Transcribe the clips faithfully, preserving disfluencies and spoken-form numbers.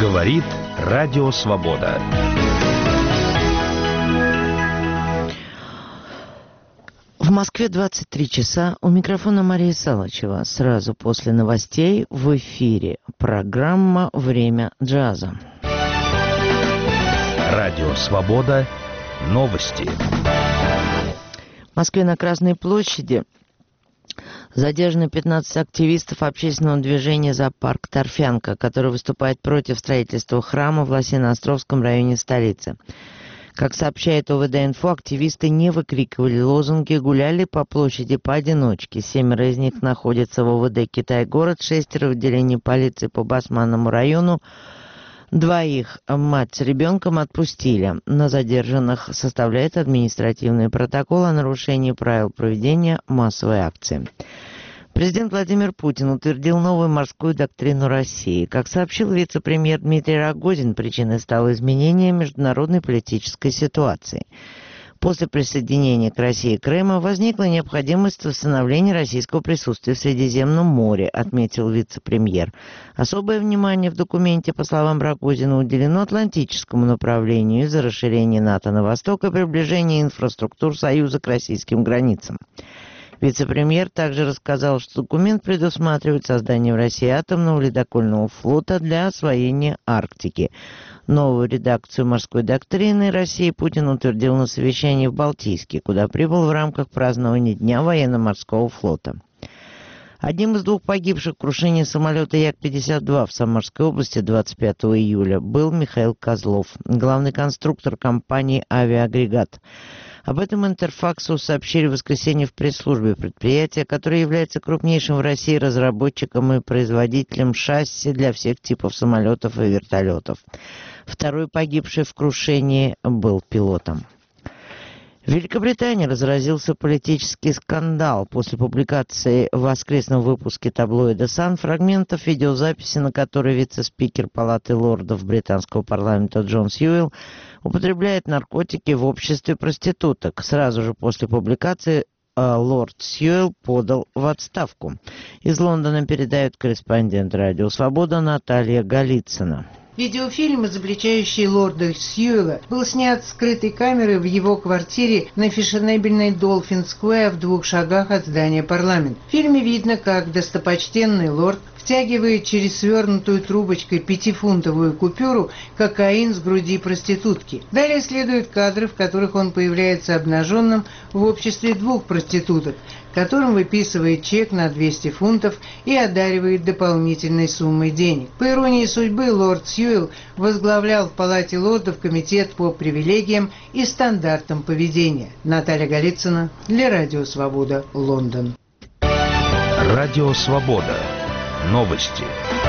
Говорит Радио Свобода. В Москве двадцать три часа. У микрофона Мария Салачева. Сразу после новостей в эфире программа «Время джаза». Радио Свобода. Новости. В Москве на Красной площади задержаны пятнадцать активистов общественного движения «За парк Торфянка», который выступает против строительства храма в Лосино-Островском районе столицы. Как сообщает ОВД-инфо, активисты не выкрикивали лозунги, гуляли по площади поодиночке. Семеро из них находятся в ОВД «Китай-город», шестеро в отделении полиции по Басманному району. Двоих, мать с ребенком, отпустили. На задержанных составляет административный протокол о нарушении правил проведения массовой акции. Президент Владимир Путин утвердил новую морскую доктрину России. Как сообщил вице-премьер Дмитрий Рогозин, причиной стало изменение международной политической ситуации. После присоединения к России Крыма возникла необходимость восстановления российского присутствия в Средиземном море, отметил вице-премьер. Особое внимание в документе, по словам Рогозина, уделено атлантическому направлению из-за расширения НАТО на восток и приближения инфраструктур Союза к российским границам. Вице-премьер также рассказал, что документ предусматривает создание в России атомного ледокольного флота для освоения Арктики. Новую редакцию морской доктрины России Путин утвердил на совещании в Балтийске, куда прибыл в рамках празднования Дня военно-морского флота. Одним из двух погибших в крушении самолета Як пятьдесят два в Самарской области двадцать пятого июля был Михаил Козлов, главный конструктор компании «Авиаагрегат». Об этом Интерфаксу сообщили в воскресенье в пресс-службе предприятия, которое является крупнейшим в России разработчиком и производителем шасси для всех типов самолетов и вертолетов. Второй погибший в крушении был пилотом. В Великобритании разразился политический скандал после публикации в воскресном выпуске таблоида «Сан» фрагментов видеозаписи, на которой вице-спикер Палаты лордов британского парламента Джон Сьюэлл употребляет наркотики в обществе проституток. Сразу же после публикации лорд Сьюэлл подал в отставку. Из Лондона передает корреспондент «Радио Свобода» Наталья Голицына. Видеофильм, изобличающий лорда Сьюэлла, был снят скрытой камерой в его квартире на фешенебельной Долфин-сквер в двух шагах от здания парламента. В фильме видно, как достопочтенный лорд втягивает через свернутую трубочкой пятифунтовую купюру кокаин с груди проститутки. Далее следуют кадры, в которых он появляется обнаженным в обществе двух проституток, которым выписывает чек на двести фунтов и одаривает дополнительной суммой денег. По иронии судьбы, лорд Сьюэлл возглавлял в Палате лордов комитет по привилегиям и стандартам поведения. Наталья Голицына для Радио Свобода, Лондон. Радио Свобода. Новости.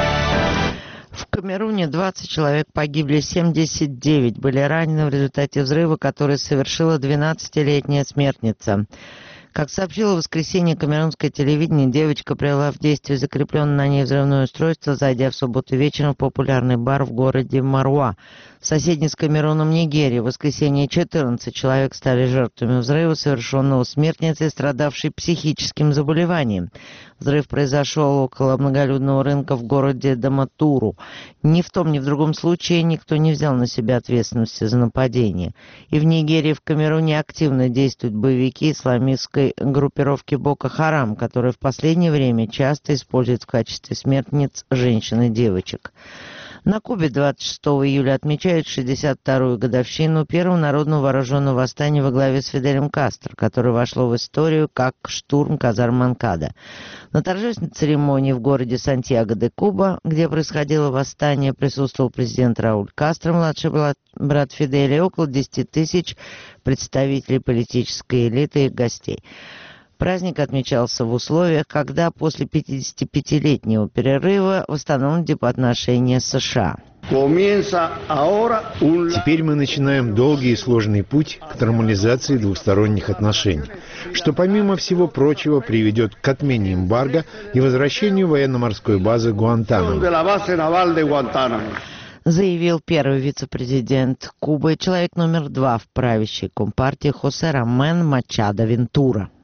В Камеруне двадцать человек погибли, семьдесят девять были ранены в результате взрыва, который совершила двенадцатилетняя смертница. Как сообщило в воскресенье камерунское телевидение, девочка привела в действие закрепленное на ней взрывное устройство, зайдя в субботу вечером в популярный бар в городе Маруа. В соседней с Камеруном Нигерии в воскресенье четырнадцать человек стали жертвами взрыва, совершенного смертницей, страдавшей психическим заболеванием. Взрыв произошел около многолюдного рынка в городе Даматуру. Ни в том, ни в другом случае никто не взял на себя ответственности за нападение. И в Нигерии, и в Камеруне активно действуют боевики исламистской группировки Боко Харам, которые в последнее время часто используют в качестве смертниц женщин и девочек. На Кубе двадцать шестого июля отмечают шестьдесят вторую годовщину первого народного вооруженного восстания во главе с Фиделем Кастро, которое вошло в историю как штурм казарм Монкада. На торжественной церемонии в городе Сантьяго-де-Куба, где происходило восстание, присутствовал президент Рауль Кастро, младший брат Фиделя, и около десяти тысяч представителей политической элиты и гостей. Праздник отмечался в условиях, когда после пятидесятипятилетнего перерыва восстановлены дипотношения с США. Теперь мы начинаем долгий и сложный путь к нормализации двусторонних отношений, что, помимо всего прочего, приведет к отмене эмбарго и возвращению военно-морской базы Гуантанамо. Заявил первый вице-президент Кубы, человек номер два в правящей компартии Хосе Ромен Мачадо Вентура.